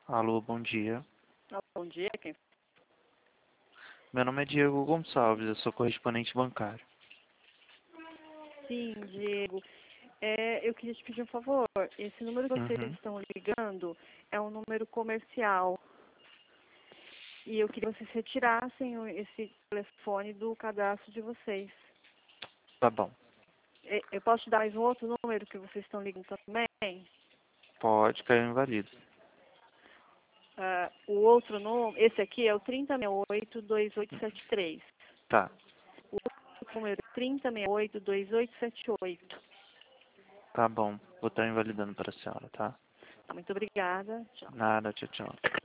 Alô, bom dia. Bom dia, quem? Meu nome é Diego Gonçalves, eu sou correspondente bancário. Sim, Diego. Eu queria te pedir um favor. Esse número que vocês Uhum. estão ligando é um número comercial. E eu queria que vocês retirassem esse telefone do cadastro de vocês. Tá bom. Eu posso te dar mais um outro número que vocês estão ligando também? Pode, caiu invalido. O outro número, esse aqui é o 3068-2873. Tá, O outro número é 3068-2878. tá bom. Vou estar invalidando para a senhora, tá? Muito obrigada. Tchau. Nada, tchau, tchau.